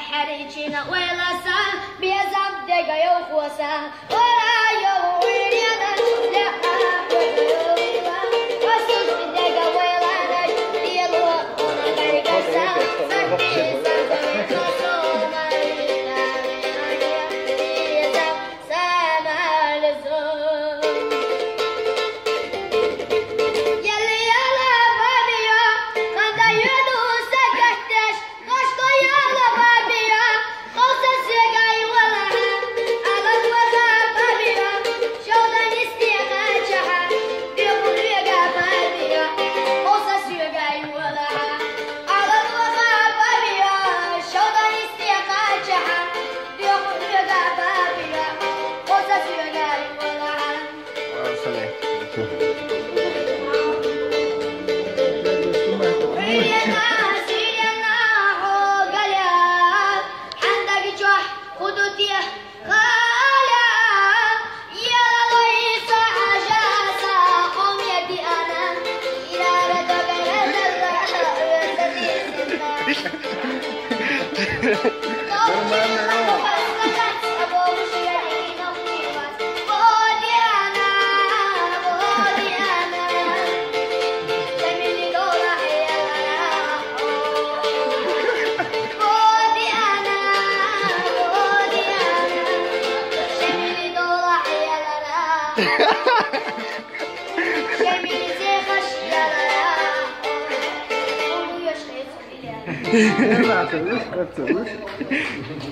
حريتنا ولا سان بيزم دقا يوخوسا ولا يوينا لا وسوس دقا ولا نجيلو ونقرقسا سكيسا زميتوسوما بيزم سانا لزوم يلي يلا بابيا خدا يدو سكتش خشكو يلا بابيا خوصة سيقاي ولا على الوغا بابيا شودا نستيقا جحا بيقول يقا بابيا خوصة سيقاي ولا على الوغا بابيا شودا نستيقا جحا بيقول يقا بابيا خوصة سيقاي ولا سيدنا حوقليا عندك جوح خدوديه غاليا يا ليس عجاسة قوم يدي أنا إلى ردك ما تقولش